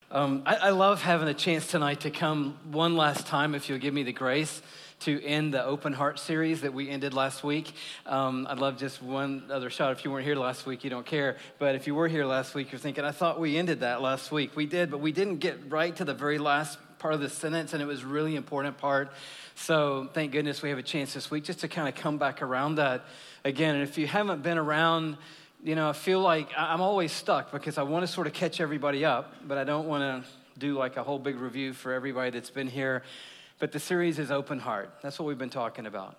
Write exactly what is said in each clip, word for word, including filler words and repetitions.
Um, I, I love having a chance tonight to come one last time, if you'll give me the grace, to end the Open Heart series that we ended last week. Um, I'd love just one other shot. If you weren't here last week, you don't care. But if you were here last week, you're thinking, I thought we ended that last week. We did, but we didn't get right to the very last part of the sentence, and it was a really important part. So thank goodness we have a chance this week just to kind of come back around that again. And if you haven't been around, you know, I feel like I'm always stuck because I want to sort of catch everybody up, but I don't want to do like a whole big review for everybody that's been here. But the series is Open Heart. That's what we've been talking about.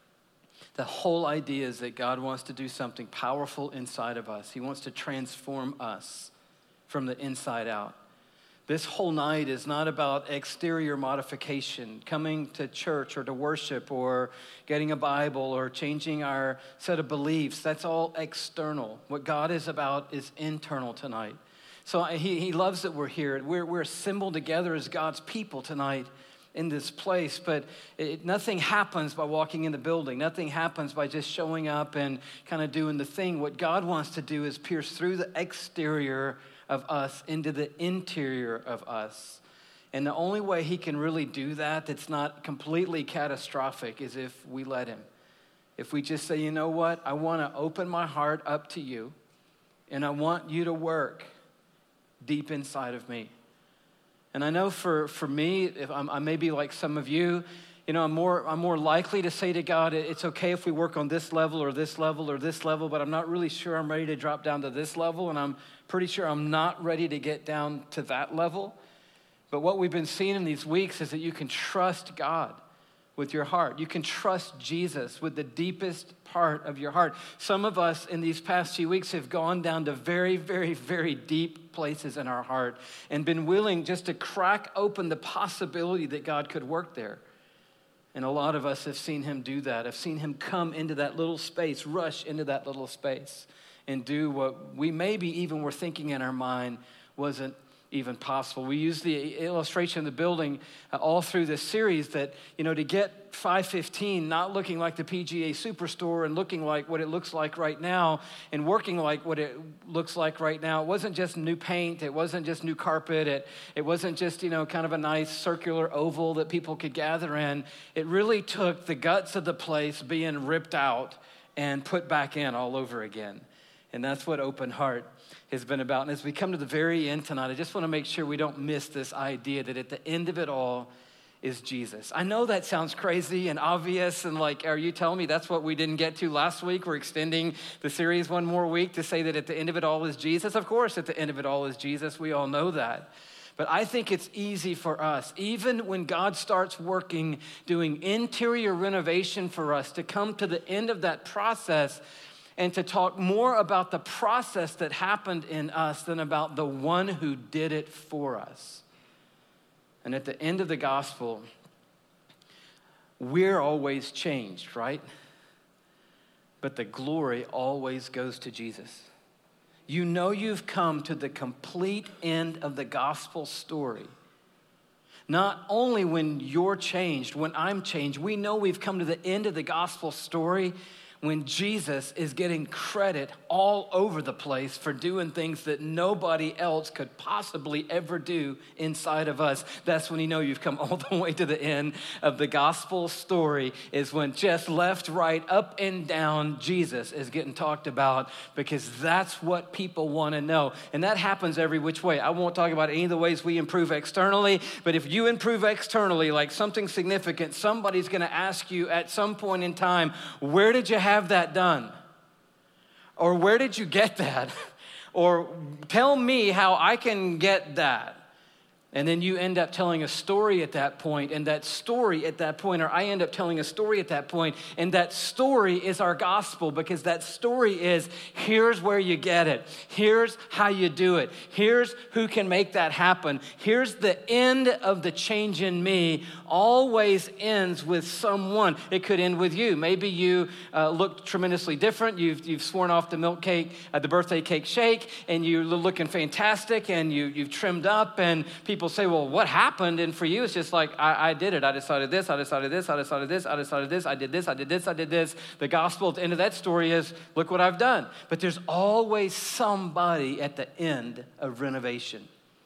The whole idea is that God wants to do something powerful inside of us. He wants to transform us from the inside out. This whole night is not about exterior modification, coming to church or to worship or getting a Bible or changing our set of beliefs. That's all external. What God is about is internal tonight. So he, he loves that we're here. We're, we're assembled together as God's people tonight in this place, but it, nothing happens by walking in the building. Nothing happens by just showing up and kind of doing the thing. What God wants to do is pierce through the exterior of us into the interior of us. And the only way he can really do that that's not completely catastrophic is if we let him. If we just say, you know what, I want to open my heart up to you, and I want you to work deep inside of me. And I know for, for me, if I'm, I may be like some of you, you know, I'm more I'm more likely to say to God, it's okay if we work on this level or this level or this level, but I'm not really sure I'm ready to drop down to this level, and I'm pretty sure I'm not ready to get down to that level. But what we've been seeing in these weeks is that you can trust God with your heart. You can trust Jesus with the deepest part of your heart. Some of us in these past few weeks have gone down to very, very, very deep places in our heart and been willing just to crack open the possibility that God could work there. And a lot of us have seen him do that. I've seen him come into that little space, rush into that little space, and do what we maybe even were thinking in our mind wasn't even possible. We use the illustration in the building uh, all through this series that, you know, to get five fifteen not looking like the P G A Superstore and looking like what it looks like right now and working like what it looks like right now, it wasn't just new paint, it wasn't just new carpet, it, it wasn't just, you know, kind of a nice circular oval that people could gather in. It really took the guts of the place being ripped out and put back in all over again. And that's what Open Heart has been about. And as we come to the very end tonight, I just want to make sure we don't miss this idea that at the end of it all is Jesus. I know that sounds crazy and obvious, and like, are you telling me that's what we didn't get to last week? We're extending the series one more week to say that at the end of it all is Jesus? Of course, at the end of it all is Jesus. We all know that. But I think it's easy for us, even when God starts working, doing interior renovation for us, to come to the end of that process and to talk more about the process that happened in us than about the one who did it for us. And at the end of the gospel, we're always changed, right? But the glory always goes to Jesus. You know you've come to the complete end of the gospel story. Not only when you're changed, when I'm changed, we know we've come to the end of the gospel story when Jesus is getting credit all over the place for doing things that nobody else could possibly ever do inside of us. That's when you know you've come all the way to the end of the gospel story, is when just left, right, up and down, Jesus is getting talked about, because that's what people want to know. And that happens every which way. I won't talk about any of the ways we improve externally, but if you improve externally, like something significant, somebody's going to ask you at some point in time, where did you have have that done? Or where did you get that? Or tell me how I can get that. And then you end up telling a story at that point, and that story at that point, or I end up telling a story at that point, and that story is our gospel, because that story is, here's where you get it. Here's how you do it. Here's who can make that happen. Here's the end of the change in me. Always ends with someone. It could end with you. Maybe you uh, look tremendously different. You've you've sworn off the milk cake, uh, the birthday cake shake, and you're looking fantastic, and you you've trimmed up, and people say, well, what happened? And for you, it's just like, I, I did it. I decided this, I decided this, I decided this, I decided this, I did this, I did this, I did this. The gospel at the end of that story is, look what I've done. But there's always somebody at the end of renovation.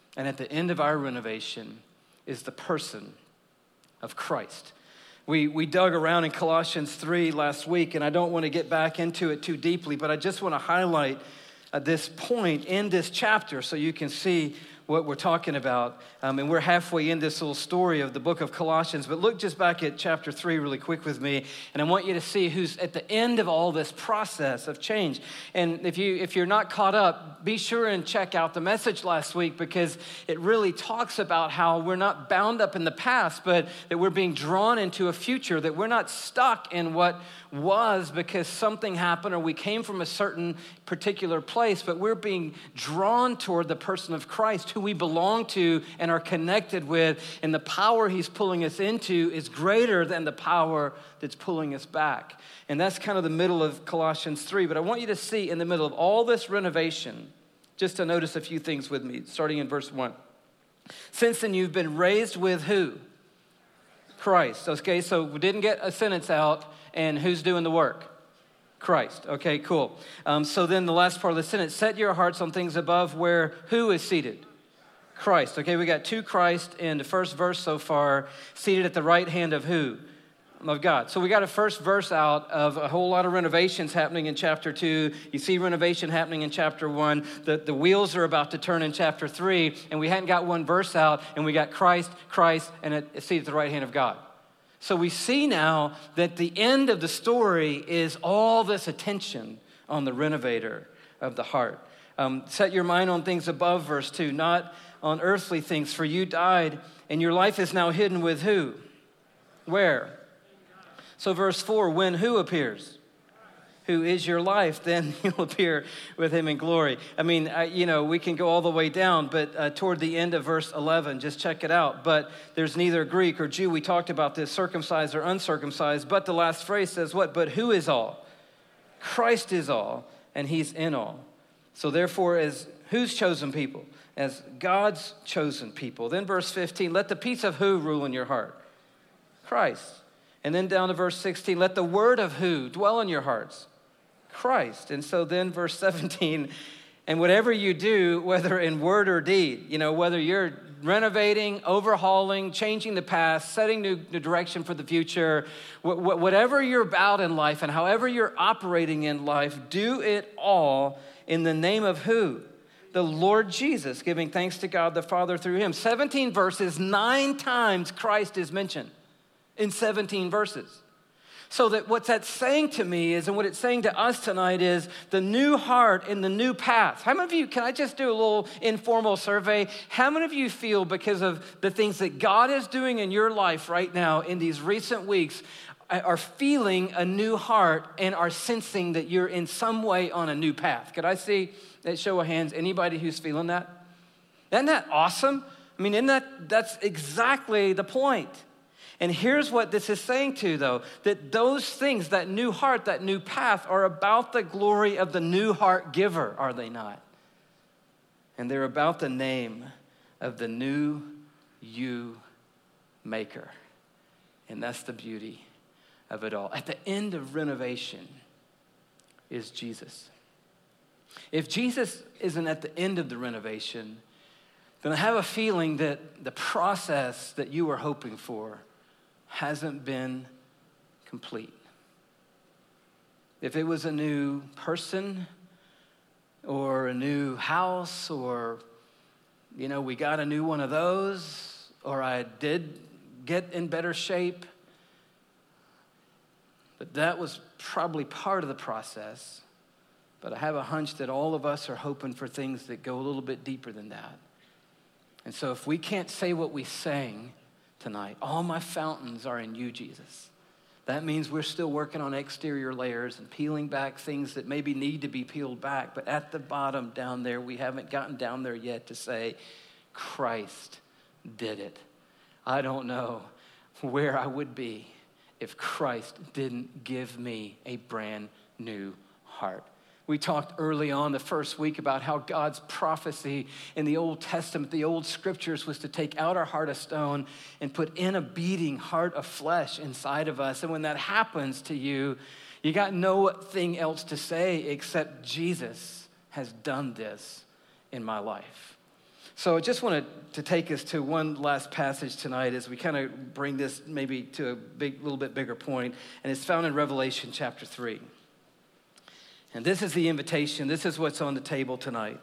And at the end of our renovation is the person of Christ. We, we dug around in Colossians three last week, and I don't want to get back into it too deeply, but I just want to highlight uh, this point in this chapter so you can see what we're talking about. Um, and we're halfway in this little story of the book of Colossians, but look just back at chapter three really quick with me, and I want you to see who's at the end of all this process of change. And if, you, if you're not caught up, be sure and check out the message last week, because it really talks about how we're not bound up in the past, but that we're being drawn into a future, that we're not stuck in what was because something happened or we came from a certain particular place, but we're being drawn toward the person of Christ, who we belong to and are connected with, and the power he's pulling us into is greater than the power that's pulling us back. And that's kind of the middle of Colossians three, but I want you to see in the middle of all this renovation, just to notice a few things with me, starting in verse one. Since then you've been raised with who? Christ. Okay, so we didn't get a sentence out, and who's doing the work? Christ. Okay, cool. Um, so then the last part of the sentence, set your hearts on things above where who is seated? Christ. Okay, we got two Christ in the first verse so far, seated at the right hand of who? Of God. So we got a first verse out of a whole lot of renovations happening in chapter two. You see renovation happening in chapter one. The, the wheels are about to turn in chapter three, and we hadn't got one verse out, and we got Christ, Christ, and a seat at the right hand of God. So we see now that the end of the story is all this attention on the renovator of the heart. Um, set your mind on things above, verse two, not on earthly things, for you died, and your life is now hidden with who? Where? So verse four, when who appears? Who is your life, then you'll appear with him in glory. I mean, I, you know, we can go all the way down, but uh, toward the end of verse eleven, just check it out. But there's neither Greek or Jew, we talked about this, circumcised or uncircumcised, but the last phrase says what? But who is all? Christ is all, and he's in all. So therefore, as whose chosen people? As God's chosen people. Then verse fifteen, let the peace of who rule in your heart? Christ. And then down to verse sixteen, let the word of who dwell in your hearts? Christ. And so then verse seventeen, and whatever you do, whether in word or deed, you know, whether you're renovating, overhauling, changing the past, setting new, new direction for the future, wh- wh- whatever you're about in life and however you're operating in life, do it all in the name of who? The Lord Jesus, giving thanks to God the Father through him. seventeen verses, nine times Christ is mentioned in seventeen verses. So that what's that saying to me is, and what it's saying to us tonight is, the new heart and the new path. How many of you, can I just do a little informal survey? How many of you feel, because of the things that God is doing in your life right now in these recent weeks, are feeling a new heart and are sensing that you're in some way on a new path? Could I see that show of hands? Anybody who's feeling that? Isn't that awesome? I mean, isn't that, that's exactly the point. And here's what this is saying to you, though, that those things, that new heart, that new path, are about the glory of the new heart giver, are they not? And they're about the name of the new you maker. And that's the beauty of it all. At the end of renovation is Jesus. If Jesus isn't at the end of the renovation, then I have a feeling that the process that you were hoping for hasn't been complete. If it was a new person or a new house, or, you know, we got a new one of those, or I did get in better shape, but that was probably part of the process. But I have a hunch that all of us are hoping for things that go a little bit deeper than that. And so if we can't say what we sang tonight, all my fountains are in you, Jesus, that means we're still working on exterior layers and peeling back things that maybe need to be peeled back. But at the bottom down there, we haven't gotten down there yet to say, Christ did it. I don't know where I would be if Christ didn't give me a brand new heart. We talked early on the first week about how God's prophecy in the Old Testament, the old scriptures, was to take out our heart of stone and put in a beating heart of flesh inside of us. And when that happens to you, you got nothing else to say except Jesus has done this in my life. So I just wanted to take us to one last passage tonight as we kind of bring this maybe to a big, little bit bigger point, and it's found in Revelation chapter three. And this is the invitation. This is what's on the table tonight.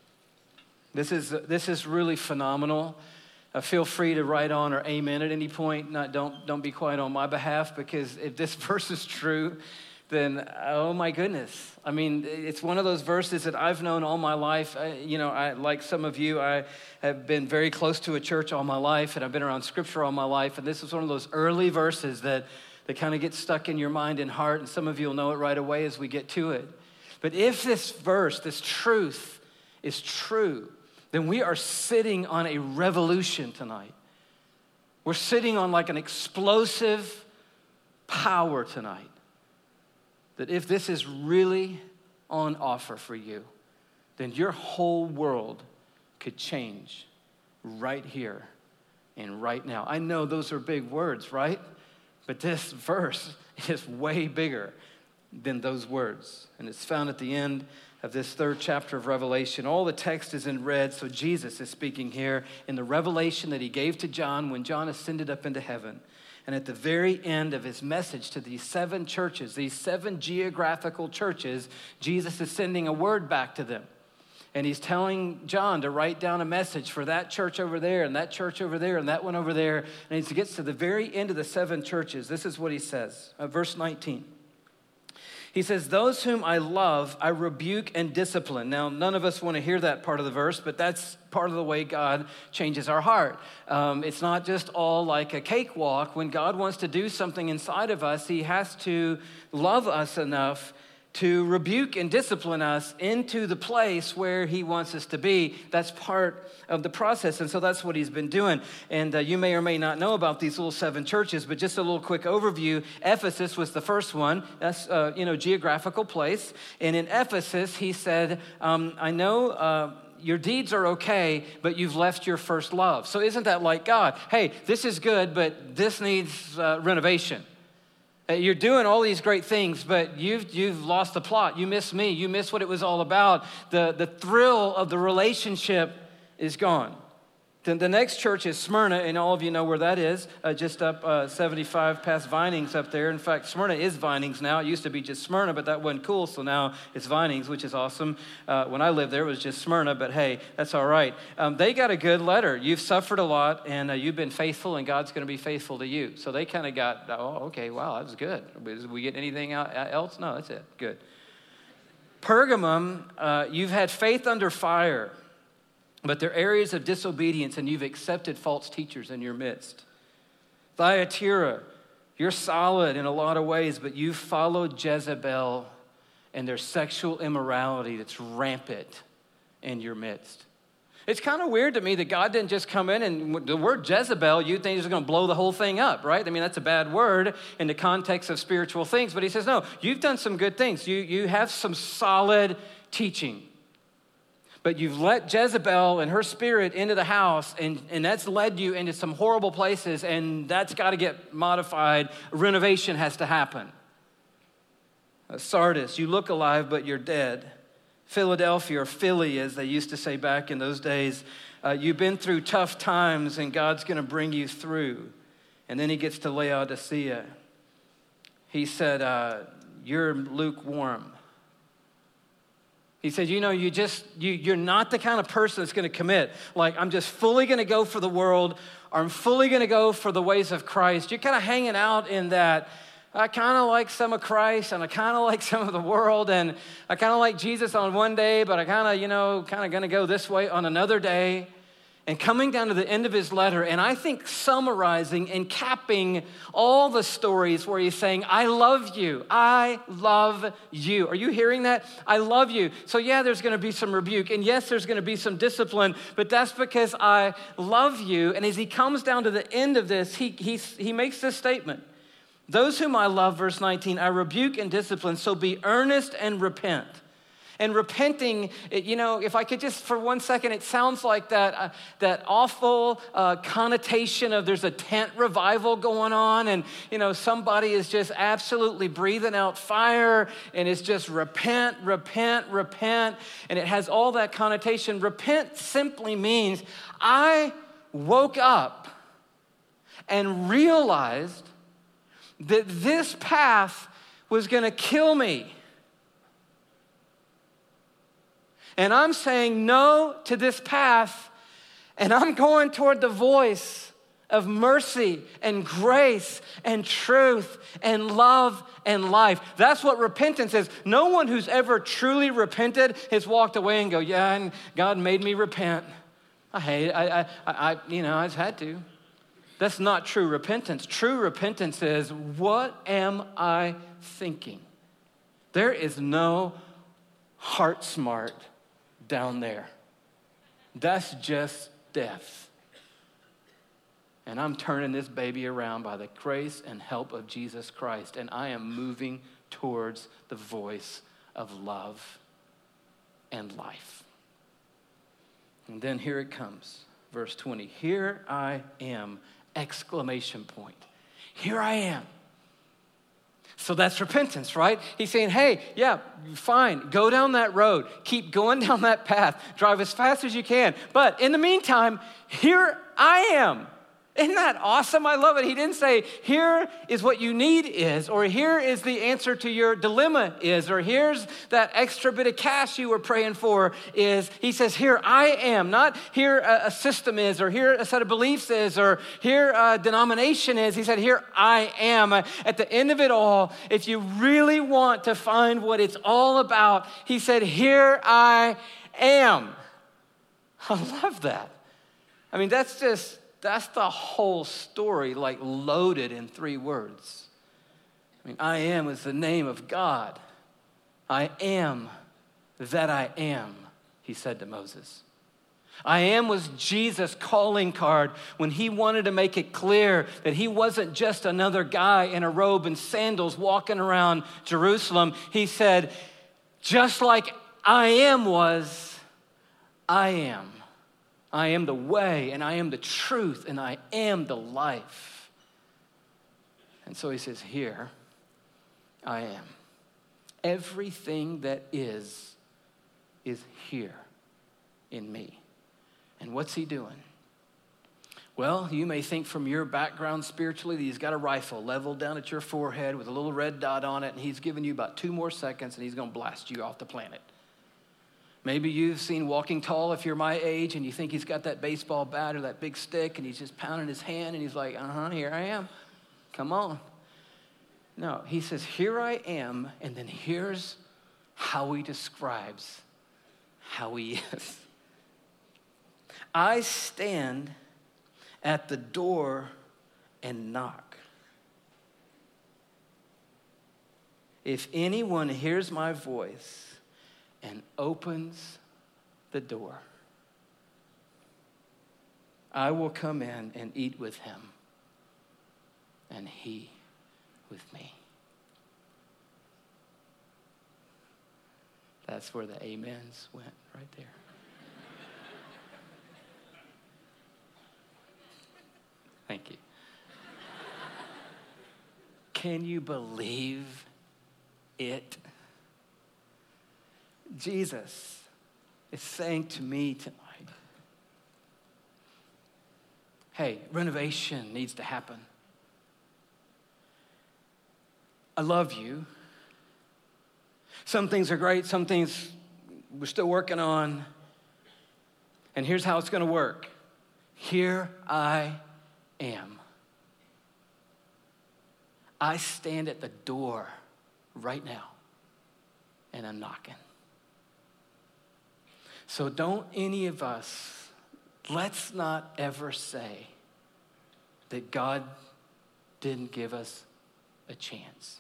This is this is really phenomenal. Uh, feel free to write on or amen at any point. Not don't don't be quiet on my behalf, because if this verse is true, then oh my goodness. I mean, it's one of those verses that I've known all my life. I, you know, I like some of you, I have been very close to a church all my life, and I've been around Scripture all my life. And this is one of those early verses that that kind of gets stuck in your mind and heart. And some of you will know it right away as we get to it. But if this verse, this truth, is true, then we are sitting on a revolution tonight. We're sitting on like an explosive power tonight. That if this is really on offer for you, then your whole world could change right here and right now. I know those are big words, right? But this verse is way bigger than those words. And it's found at the end of this third chapter of Revelation. All the text is in red, so Jesus is speaking here in the revelation that he gave to John when John ascended up into heaven. And at the very end of his message to these seven churches, these seven geographical churches, Jesus is sending a word back to them. And he's telling John to write down a message for that church over there and that church over there and that one over there. And as he gets to the very end of the seven churches, this is what he says, uh, verse nineteen. He says, those whom I love, I rebuke and discipline. Now, none of us want to hear that part of the verse, but that's part of the way God changes our heart. Um, it's not just all like a cakewalk. When God wants to do something inside of us, he has to love us enough to rebuke and discipline us into the place where he wants us to be. That's part of the process, and so that's what he's been doing. And uh, you may or may not know about these little seven churches, but just a little quick overview. Ephesus was the first one. That's, uh, you know, geographical place. And in Ephesus, he said, um, I know uh, your deeds are okay, but you've left your first love. So isn't that like God? Hey, this is good, but this needs uh, renovation. You're doing all these great things, but you've you've lost the plot. You miss me. You miss what it was all about. The, the thrill of the relationship is gone. Then the next church is Smyrna, and all of you know where that is, uh, just up uh, seventy-five past Vinings up there. In fact, Smyrna is Vinings now. It used to be just Smyrna, but that wasn't cool, so now it's Vinings, which is awesome. Uh, when I lived there, it was just Smyrna, but hey, that's all right. Um, they got a good letter. You've suffered a lot, and uh, you've been faithful, and God's going to be faithful to you. So they kind of got, oh, okay, wow, that was good. Did we get anything else? No, that's it. Good. Pergamum, uh, you've had faith under fire, but they're areas of disobedience, and you've accepted false teachers in your midst. Thyatira, you're solid in a lot of ways, but you've followed Jezebel and their sexual immorality that's rampant in your midst. It's kind of weird to me that God didn't just come in and the word Jezebel, you think is going to blow the whole thing up, right? I mean, that's a bad word in the context of spiritual things, but he says, no, you've done some good things. You, you have some solid teaching. But you've let Jezebel and her spirit into the house, and, and that's led you into some horrible places, and that's got to get modified. Renovation has to happen. Uh, Sardis, you look alive, but you're dead. Philadelphia, or Philly, as they used to say back in those days, uh, you've been through tough times, and God's going to bring you through. And then he gets to Laodicea. He said, uh, you're lukewarm. He said, you know, you just, you, you're not the kind of person that's going to commit. Like, I'm just fully going to go for the world, or I'm fully going to go for the ways of Christ. You're kind of hanging out in that, I kind of like some of Christ, and I kind of like some of the world, and I kind of like Jesus on one day, but I kind of, you know, kind of going to go this way on another day. And coming down to the end of his letter, and I think summarizing and capping all the stories where he's saying, I love you, I love you. Are you hearing that? I love you. So yeah, there's going to be some rebuke, and yes, there's going to be some discipline, but that's because I love you. And as he comes down to the end of this, he, he, he makes this statement. Those whom I love, verse nineteen, I rebuke and discipline, so be earnest and repent. And repenting, it, you know, if I could just for one second, it sounds like that, uh, that awful uh, connotation of there's a tent revival going on and, you know, somebody is just absolutely breathing out fire and it's just repent, repent, repent. And it has all that connotation. Repent simply means I woke up and realized that this path was going to kill me. And I'm saying no to this path, and I'm going toward the voice of mercy and grace and truth and love and life. That's what repentance is. No one who's ever truly repented has walked away and go, yeah, and God made me repent. I hate it. I, I, I, you know, I just had to. That's not true repentance. True repentance is, what am I thinking? There is no heart smart down there. That's just death. And I'm turning this baby around by the grace and help of Jesus Christ, and I am moving towards the voice of love and life. And then here it comes, verse twenty. Here I am, exclamation point. Here I am. So that's repentance, right? He's saying, hey, yeah, fine, go down that road. Keep going down that path. Drive as fast as you can. But in the meantime, here I am. Isn't that awesome? I love it. He didn't say, here is what you need is, or here is the answer to your dilemma is, or here's that extra bit of cash you were praying for is. He says, here I am, not here a system is, or here a set of beliefs is, or here a denomination is. He said, here I am. At the end of it all, if you really want to find what it's all about, he said, here I am. I love that. I mean, that's just... That's the whole story, like loaded in three words. I mean, I am is the name of God. I am that I am, he said to Moses. I am was Jesus' calling card when he wanted to make it clear that he wasn't just another guy in a robe and sandals walking around Jerusalem. He said, just like I am was, I am. I am the way, and I am the truth, and I am the life. And so he says, here I am. Everything that is, is here in me. And what's he doing? Well, you may think from your background spiritually that he's got a rifle leveled down at your forehead with a little red dot on it, and he's giving you about two more seconds, and he's going to blast you off the planet. Maybe you've seen Walking Tall if you're my age and you think he's got that baseball bat or that big stick and he's just pounding his hand and he's like, uh-huh, here I am. Come on. No, he says, here I am, and then here's how he describes how he is. I stand at the door and knock. If anyone hears my voice and opens the door, I will come in and eat with him, and he with me. That's where the amens went, right there. Thank you. Can you believe it? Jesus is saying to me tonight, hey, renovation needs to happen. I love you. Some things are great, some things we're still working on. And here's how it's going to work. Here I am. I stand at the door right now, and I'm knocking. So don't any of us, let's not ever say that God didn't give us a chance.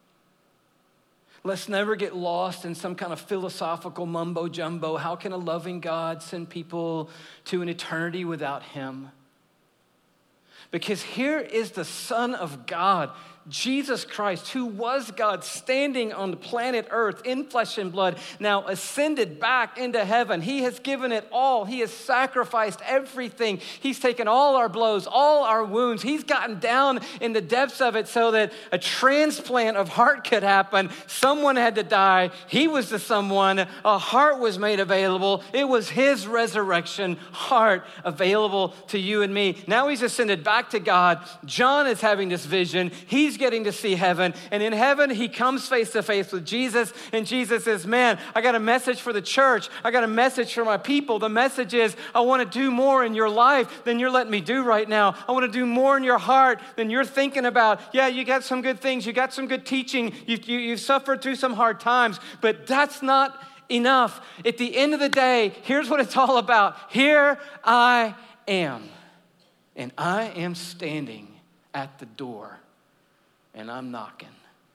Let's never get lost in some kind of philosophical mumbo jumbo. How can a loving God send people to an eternity without him? Because here is the Son of God Jesus Christ, who was God standing on the planet Earth in flesh and blood, now ascended back into heaven. He has given it all. He has sacrificed everything. He's taken all our blows, all our wounds. He's gotten down in the depths of it so that a transplant of heart could happen. Someone had to die. He was the someone. A heart was made available. It was his resurrection heart available to you and me. Now he's ascended back to God. John is having this vision. He's getting to see heaven. And in heaven, he comes face to face with Jesus. And Jesus says, man, I got a message for the church. I got a message for my people. The message is, I want to do more in your life than you're letting me do right now. I want to do more in your heart than you're thinking about. Yeah, you got some good things. You got some good teaching. You, you, you've suffered through some hard times. But that's not enough. At the end of the day, here's what it's all about. Here I am. And I am standing at the door. And I'm knocking.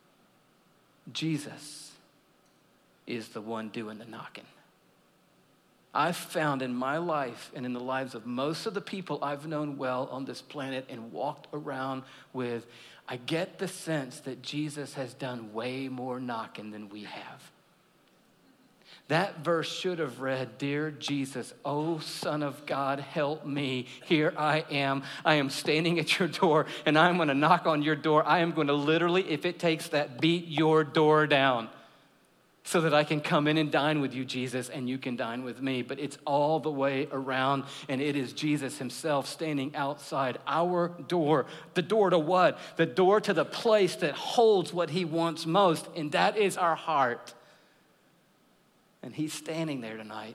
Jesus is the one doing the knocking. I've found in my life and in the lives of most of the people I've known well on this planet and walked around with, I get the sense that Jesus has done way more knocking than we have. That verse should have read, Dear Jesus, oh Son of God, help me. Here I am. I am standing at your door, and I'm going to knock on your door. I am going to literally, if it takes that, beat your door down so that I can come in and dine with you, Jesus, and you can dine with me. But it's all the way around, and it is Jesus himself standing outside our door. The door to what? The door to the place that holds what he wants most, and that is our heart. And he's standing there tonight.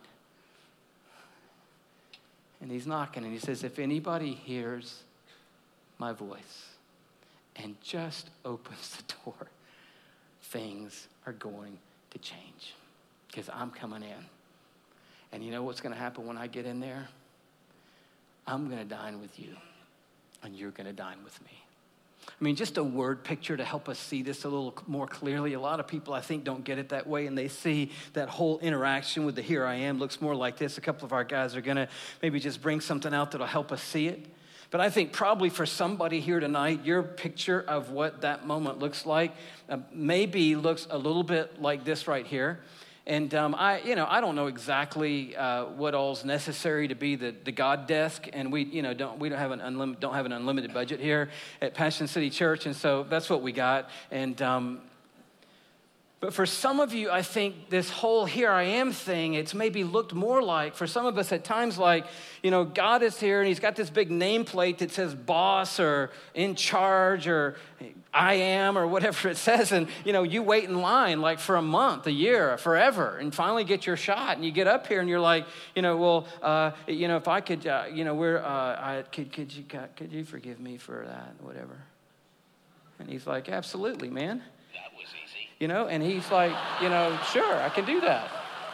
And he's knocking, and he says, if anybody hears my voice and just opens the door, things are going to change. Because I'm coming in. And you know what's going to happen when I get in there? I'm going to dine with you, and you're going to dine with me. I mean, just a word picture to help us see this a little more clearly. A lot of people, I think, don't get it that way, and they see that whole interaction with the here I am looks more like this. A couple of our guys are going to maybe just bring something out that'll help us see it. But I think probably for somebody here tonight, your picture of what that moment looks like uh, maybe looks a little bit like this right here. And um, I, you know, I don't know exactly uh, what all's necessary to be the, the God desk, and we, you know, don't we don't have an unlimited don't have an unlimited budget here at Passion City Church, and so that's what we got. And um, but for some of you, I think this whole here I am thing, it's maybe looked more like, for some of us at times, like, you know, God is here and he's got this big nameplate that says boss or in charge or I am or whatever it says. And, you know, you wait in line like for a month, a year, forever, and finally get your shot. And you get up here and you're like, you know, well, uh, you know, if I could, uh, you know, we're, uh, I, could, could you, could you forgive me for that, whatever? And he's like, absolutely, man. That was easy. You know, and he's like, you know, sure, I can do that.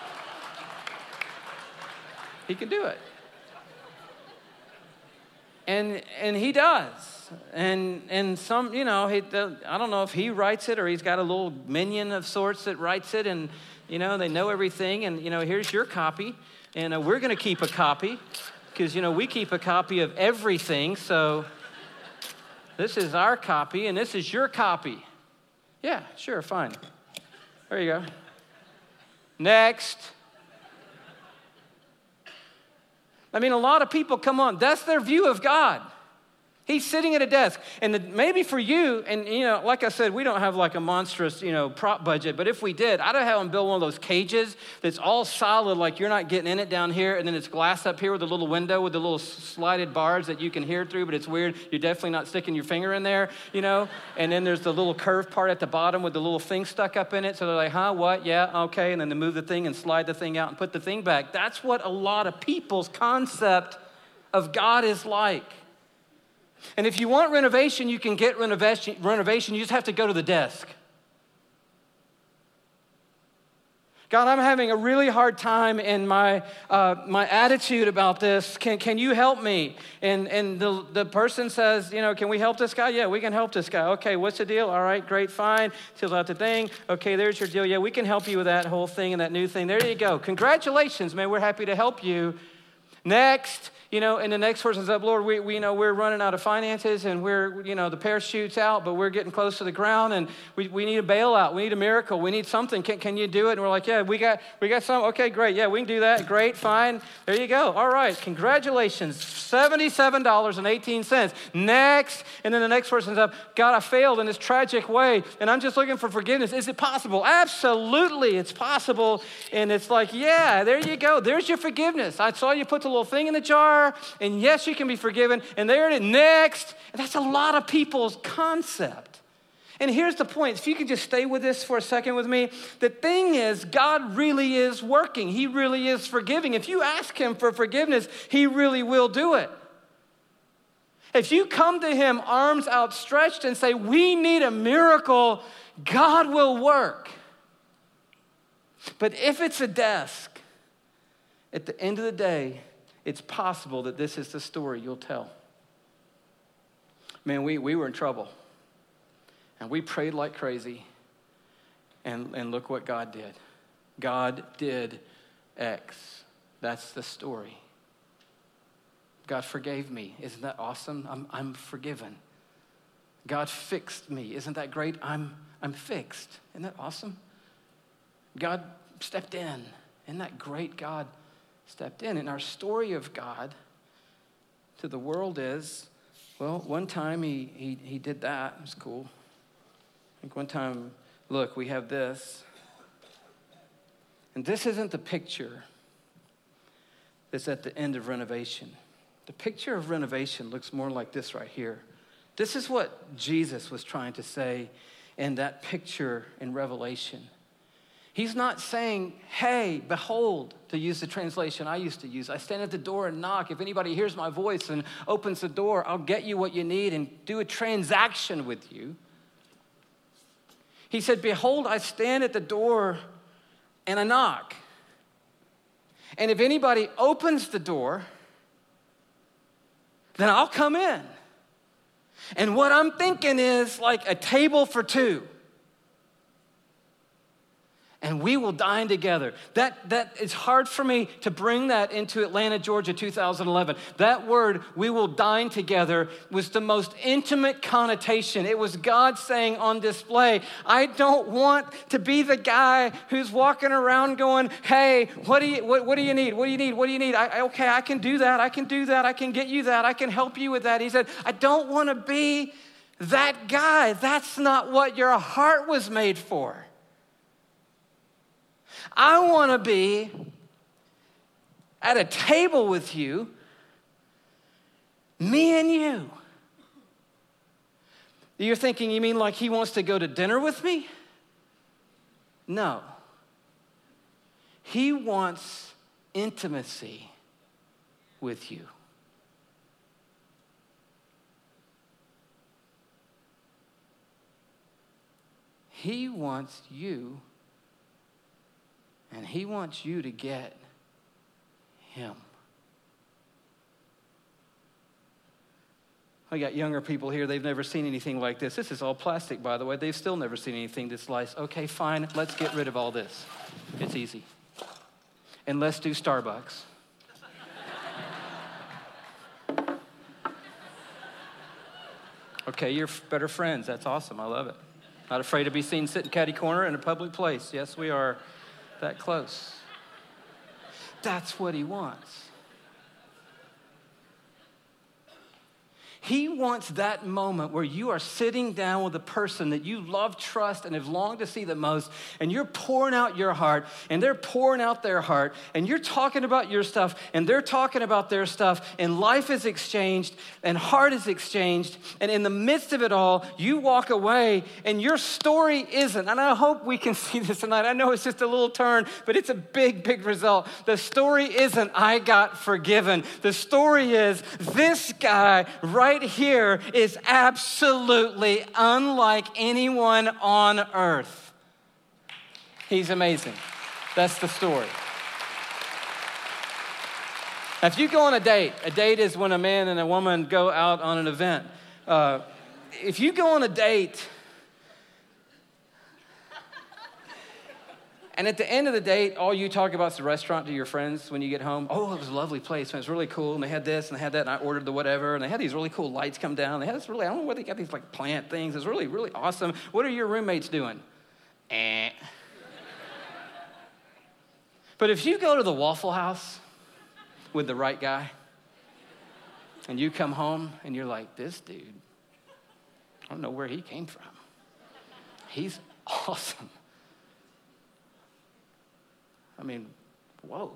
He can do it. And and he does. And and some, you know, he, I don't know if he writes it or he's got a little minion of sorts that writes it, and, you know, they know everything. And, you know, here's your copy. And uh, we're going to keep a copy because, you know, we keep a copy of everything. So this is our copy and this is your copy. Yeah, sure, fine. There you go. Next. I mean, a lot of people, come on, that's their view of God. He's sitting at a desk. And the, maybe for you, and, you know, like I said, we don't have like a monstrous, you know, prop budget. But if we did, I'd have him build one of those cages that's all solid, like you're not getting in it down here. And then it's glass up here with a little window with the little slided bars that you can hear through. But it's weird. You're definitely not sticking your finger in there, you know. And then there's the little curved part at the bottom with the little thing stuck up in it. So they're like, huh, what? Yeah, okay. And then they move the thing and slide the thing out and put the thing back. That's what a lot of people's concept of God is like. And if you want renovation, you can get renovation. Renovation. You just have to go to the desk. God, I'm having a really hard time in my uh, my attitude about this. Can can you help me? And and the the person says, you know, can we help this guy? Yeah, we can help this guy. Okay, what's the deal? All right, great, fine. Fills out the thing. Okay, there's your deal. Yeah, we can help you with that whole thing and that new thing. There you go. Congratulations, man. We're happy to help you. Next, you know, and the next person's up, Lord, we, we you know we're running out of finances and we're, you know, the parachute's out, but we're getting close to the ground and we, we need a bailout. We need a miracle. We need something. Can, can you do it? And we're like, yeah, we got we got some. Okay, great. Yeah, we can do that. Great, fine. There you go. All right, congratulations. seventy-seven dollars and eighteen cents. Next, and then the next person's up, God, I failed in this tragic way and I'm just looking for forgiveness. Is it possible? Absolutely, it's possible. And it's like, yeah, there you go. There's your forgiveness. I saw you put the little thing in the jar. And yes, you can be forgiven. And there it is. Next. That's a lot of people's concept. And here's the point. If you can just stay with this for a second with me. The thing is, God really is working. He really is forgiving. If you ask him for forgiveness, he really will do it. If you come to him arms outstretched and say, we need a miracle, God will work. But if it's a desk, at the end of the day, it's possible that this is the story you'll tell. Man, we, we were in trouble. And we prayed like crazy. And, and look what God did. God did X. That's the story. God forgave me. Isn't that awesome? I'm, I'm forgiven. God fixed me. Isn't that great? I'm, I'm fixed. Isn't that awesome? God stepped in. Isn't that great? God stepped in. And our story of God to the world is, well, one time he, he, he did that. It was cool. I think one time, look, we have this. And this isn't the picture that's at the end of renovation. The picture of renovation looks more like this right here. This is what Jesus was trying to say in that picture in Revelation. He's not saying, hey, behold, to use the translation I used to use. I stand at the door and knock. If anybody hears my voice and opens the door, I'll get you what you need and do a transaction with you. He said, behold, I stand at the door and I knock. And if anybody opens the door, then I'll come in. And what I'm thinking is like a table for two. And we will dine together. That, that is hard for me to bring that into Atlanta, Georgia, two thousand eleven. That word, we will dine together, was the most intimate connotation. It was God saying on display, I don't want to be the guy who's walking around going, hey, what do you, what, what do you need? What do you need? What do you need? I, okay, I can do that. I can do that. I can get you that. I can help you with that. He said, I don't want to be that guy. That's not what your heart was made for. I want to be at a table with you, me and you. You're thinking, you mean like he wants to go to dinner with me? No. He wants intimacy with you. He wants you. And he wants you to get him. I got younger people here. They've never seen anything like this. This is all plastic, by the way. They've still never seen anything this nice. Okay, fine. Let's get rid of all this. It's easy. And let's do Starbucks. Okay, you're better friends. That's awesome. I love it. Not afraid to be seen sitting catty corner in a public place. Yes, we are. That close. That's what he wants. He wants that moment where you are sitting down with a person that you love, trust, and have longed to see the most, and you're pouring out your heart, and they're pouring out their heart, and you're talking about your stuff, and they're talking about their stuff, and life is exchanged, and heart is exchanged, and in the midst of it all, you walk away, and your story isn't, and I hope we can see this tonight. I know it's just a little turn, but it's a big, big result. The story isn't, I got forgiven. The story is, this guy right here is absolutely unlike anyone on earth. He's amazing. That's the story. Now, if you go on a date, a date is when a man and a woman go out on an event. Uh, if you go on a date And at the end of the day, all you talk about is the restaurant to your friends when you get home. Oh, it was a lovely place, man. It was really cool. And they had this and they had that. And I ordered the whatever. And they had these really cool lights come down. They had this really, I don't know where they got these like plant things. It was really, really awesome. What are your roommates doing? Eh. But if you go to the Waffle House with the right guy and you come home and you're like, this dude, I don't know where he came from. He's awesome. I mean, whoa.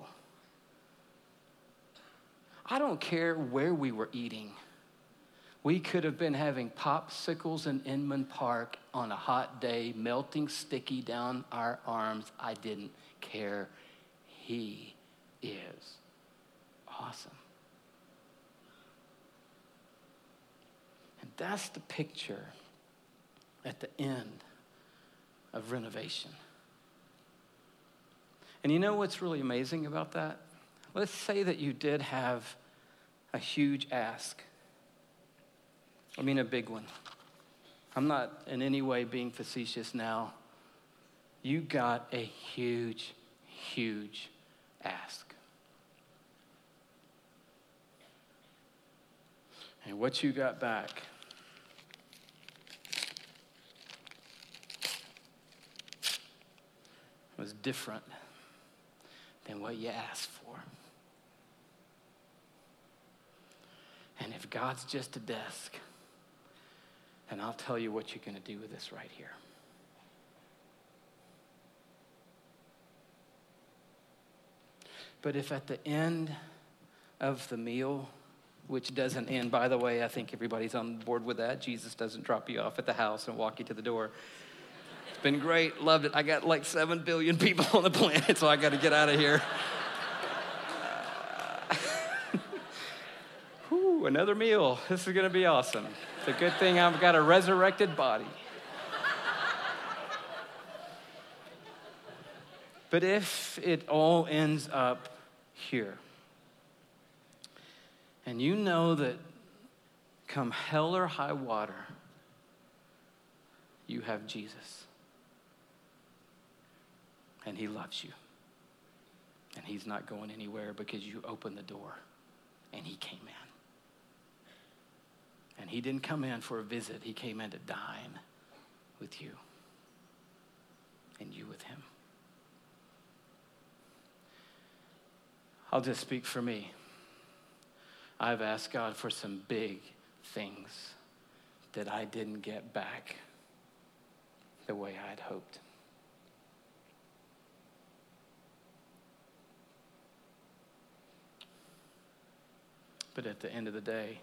I don't care where we were eating. We could have been having popsicles in Inman Park on a hot day, melting sticky down our arms. I didn't care. He is awesome. And that's the picture at the end of renovation. And you know what's really amazing about that? Let's say that you did have a huge ask. I mean, a big one. I'm not in any way being facetious now. You got a huge, huge ask. And what you got back was different than what you asked for. And if God's just a desk, then I'll tell you what you're going to do with this right here. But if at the end of the meal, which doesn't end, by the way, I think everybody's on board with that. Jesus doesn't drop you off at the house and walk you to the door. It's been great, loved it. I got like seven billion people on the planet, so I got to get out of here. Uh, whew, another meal. This is going to be awesome. It's a good thing I've got a resurrected body. But if it all ends up here, and you know that come hell or high water, you have Jesus. And he loves you. And he's not going anywhere because you opened the door and he came in. And he didn't come in for a visit. He came in to dine with you and you with him. I'll just speak for me. I've asked God for some big things that I didn't get back the way I'd hoped. But at the end of the day,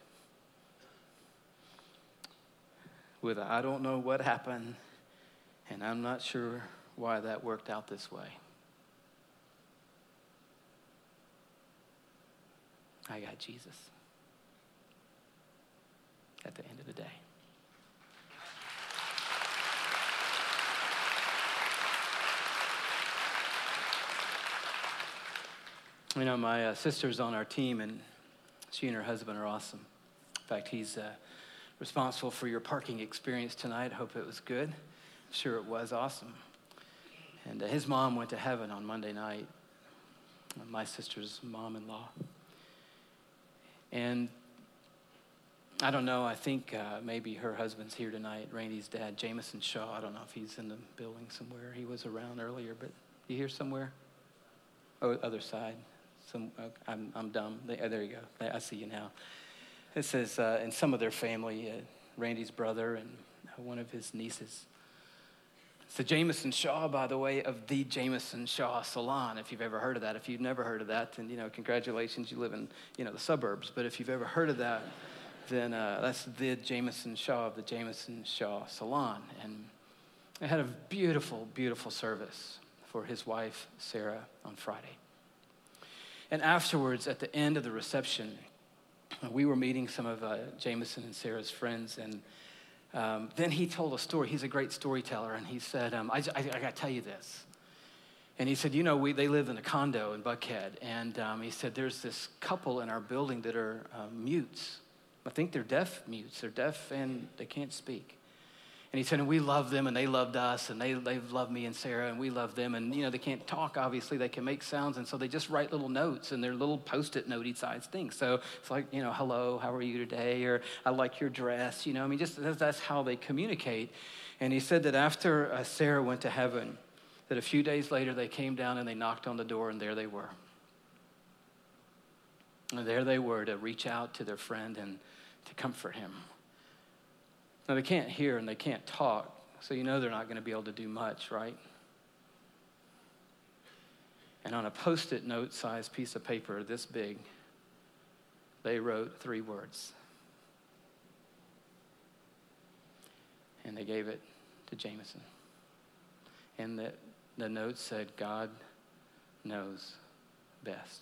with a, I don't know what happened, and I'm not sure why that worked out this way, I got Jesus at the end of the day. You know, my uh, sister's on our team, and she and her husband are awesome. In fact, he's uh, responsible for your parking experience tonight. Hope it was good. I'm sure it was awesome. And uh, his mom went to heaven on Monday night, my sister's mom-in-law. And I don't know, I think uh, maybe her husband's here tonight, Randy's dad, Jameson Shaw. I don't know if he's in the building somewhere. He was around earlier, but you here somewhere? Oh, other side. Some, uh, I'm, I'm dumb. They, oh, there you go. I see you now. It says, uh, and some of their family, uh, Randy's brother and uh, one of his nieces. It's the Jameson Shaw, by the way, of the Jameson Shaw Salon, if you've ever heard of that. If you've never heard of that, then, you know, congratulations, you live in, you know, the suburbs. But if you've ever heard of that, then uh, that's the Jameson Shaw of the Jameson Shaw Salon. And I had a beautiful, beautiful service for his wife, Sarah, on Friday. And afterwards, at the end of the reception, we were meeting some of uh, Jameson and Sarah's friends, and um, then he told a story. He's a great storyteller, and he said, um, I, I, I got to tell you this. And he said, you know, we they live in a condo in Buckhead, and um, he said, there's this couple in our building that are uh, mutes. I think they're deaf mutes. They're deaf and they can't speak. And he said, and we love them, and they loved us, and they they loved me and Sarah, and we love them. And, you know, they can't talk, obviously. They can make sounds, and so they just write little notes, and they're little Post-it note-y size things. So it's like, you know, hello, how are you today? Or I like your dress. You know, I mean, just that's, that's how they communicate. And he said that after uh, Sarah went to heaven, that a few days later they came down and they knocked on the door, and there they were. And there they were to reach out to their friend and to comfort him. Now, they can't hear and they can't talk, so you know they're not going to be able to do much, right? And on a Post-it note sized piece of paper this big, they wrote three words. And they gave it to Jameson. And the, the note said, God knows best.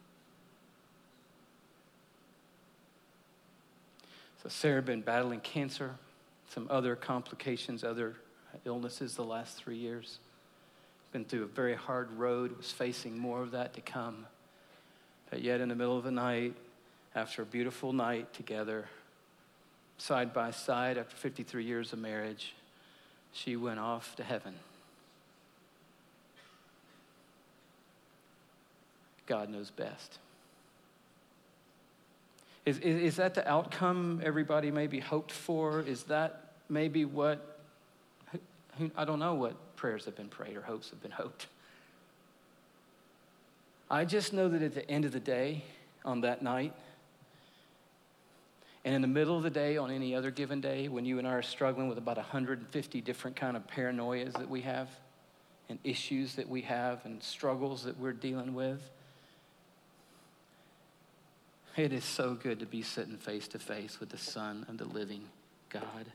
So Sarah had been battling cancer, some other complications, other illnesses the last three years. Been through a very hard road, was facing more of that to come. But yet in the middle of the night, after a beautiful night together, side by side, after fifty-three years of marriage, she went off to heaven. God knows best. Is, is, is that the outcome everybody maybe hoped for? Is that maybe what, who, I don't know what prayers have been prayed or hopes have been hoped. I just know that at the end of the day, on that night, and in the middle of the day, on any other given day, when you and I are struggling with about one hundred fifty different kind of paranoias that we have, and issues that we have, and struggles that we're dealing with, it is so good to be sitting face to face with the Son of the living God.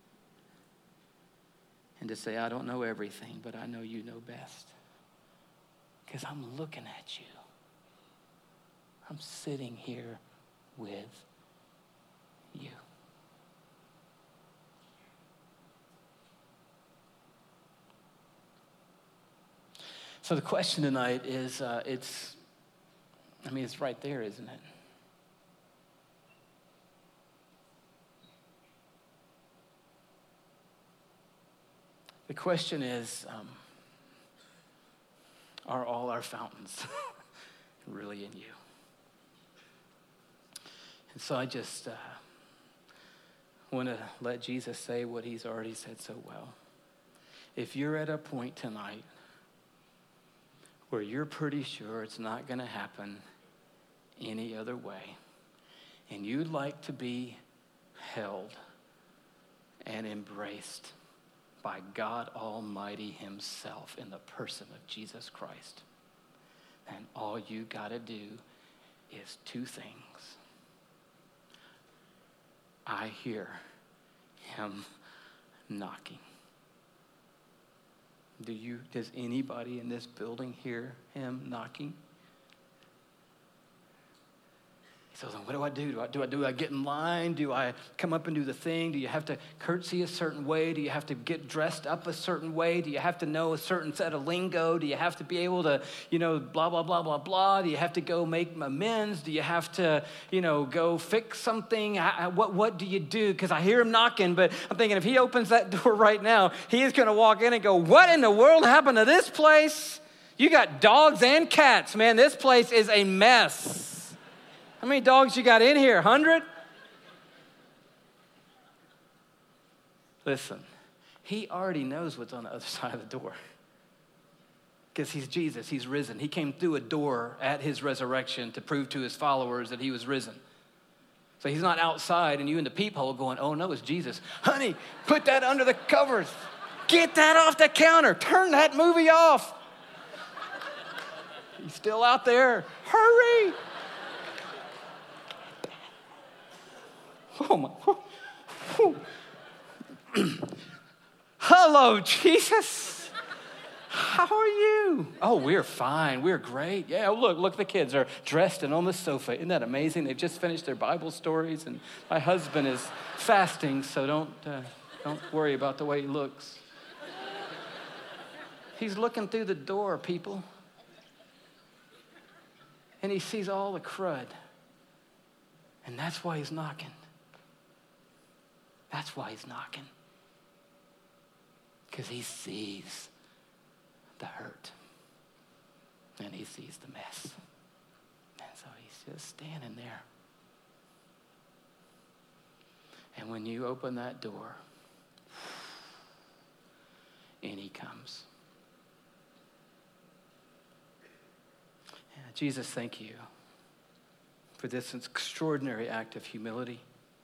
And to say, I don't know everything, but I know you know best. Because I'm looking at you. I'm sitting here with you. So the question tonight is, uh, it's, I mean, it's right there, isn't it? The question is, um, are all our fountains really in you? And so I just uh, want to let Jesus say what he's already said so well. If you're at a point tonight where you're pretty sure it's not going to happen any other way, and you'd like to be held and embraced by God Almighty himself in the person of Jesus Christ, and all you got to do is two things. I hear him knocking. Do you, does anybody in this building hear him knocking? So then what do I do? Do I, do I do I get in line? Do I come up and do the thing? Do you have to curtsy a certain way? Do you have to get dressed up a certain way? Do you have to know a certain set of lingo? Do you have to be able to, you know, blah, blah, blah, blah, blah? Do you have to go make amends? Do you have to, you know, go fix something? I, what, what do you do? Because I hear him knocking, but I'm thinking if he opens that door right now, he is going to walk in and go, what in the world happened to this place? You got dogs and cats, man. This place is a mess. How many dogs you got in here? one hundred? Listen, he already knows what's on the other side of the door. Because he's Jesus, he's risen. He came through a door at his resurrection to prove to his followers that he was risen. So he's not outside and you in the peephole going, oh no, it's Jesus. Honey, put that under the covers. Get that off the counter. Turn that movie off. He's still out there. Hurry. Oh my. Hello, Jesus. How are you? Oh, we're fine. We're great. Yeah, look, look, the kids are dressed and on the sofa. Isn't that amazing? They've just finished their Bible stories, and my husband is fasting, so don't, uh, don't worry about the way he looks. He's looking through the door, people, and he sees all the crud, and that's why he's knocking. That's why he's knocking. because he sees the hurt and he sees the mess. And so he's just standing there. And when you open that door, in he comes. Yeah, Jesus, thank you for this extraordinary act of humility.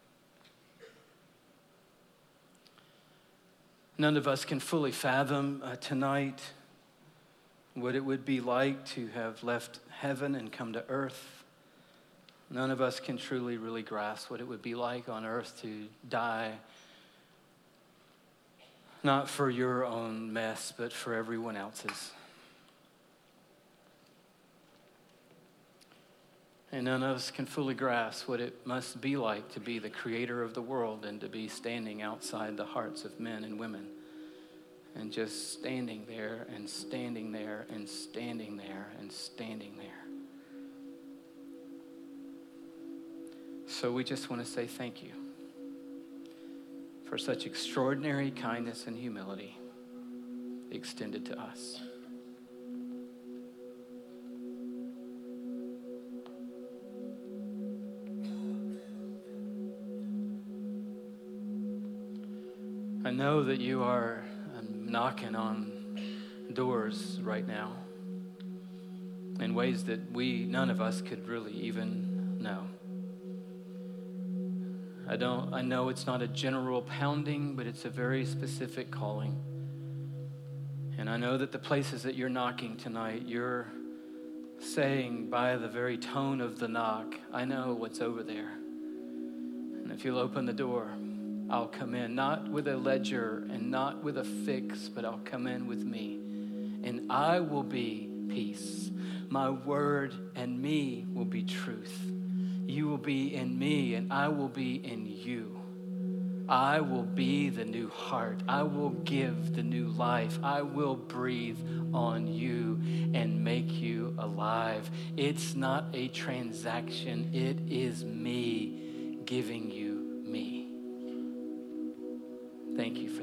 None of us can fully fathom uh, tonight what it would be like to have left heaven and come to earth. None of us can truly, really grasp what it would be like on earth to die, not for your own mess, but for everyone else's. And none of us can fully grasp what it must be like to be the creator of the world and to be standing outside the hearts of men and women and just standing there and standing there and standing there and standing there. So we just want to say thank you for such extraordinary kindness and humility extended to us. I know that you are knocking on doors right now in ways that we, none of us could really even know. I don't, I know it's not a general pounding, but it's a very specific calling. And I know that the places that you're knocking tonight, you're saying by the very tone of the knock, I know what's over there. And if you'll open the door, I'll come in, not with a ledger and not with a fix, but I'll come in with me. And I will be peace. My word and me will be truth. You will be in me and I will be in you. I will be the new heart. I will give the new life. I will breathe on you and make you alive. It's not a transaction. It is me giving you me. Thank you for